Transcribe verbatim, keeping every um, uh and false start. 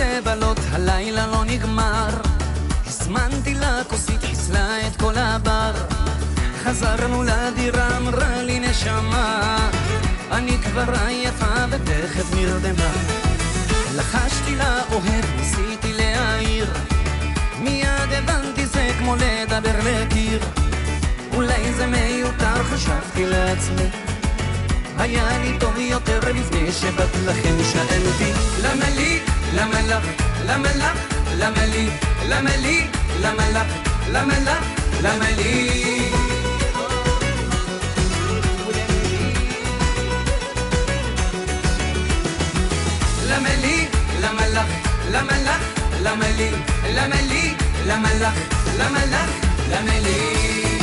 לבלות, הלילה לא נגמר. הזמנתי לה כוסית, חיסלה את כל הבר. חזרנו לדירה, אמרה לי נשמה, אני כבר עייפה ותכף נרדמה. לחשתי לה אוהב, ניסיתי להעיר, מיד הבנתי זה כמו לדבר לקיר. אולי זה מיותר, חשבתי לעצמי, היה לי טוב יותר לפני שבת לכם. שאלתי למה לי, למה לך, למה לך, למה לי, למה לי, למה לך, למה לך, למה לי. למה לי, למה לך, למה לך, למה לי, למה לי, למה לך, למה לך, למה לי.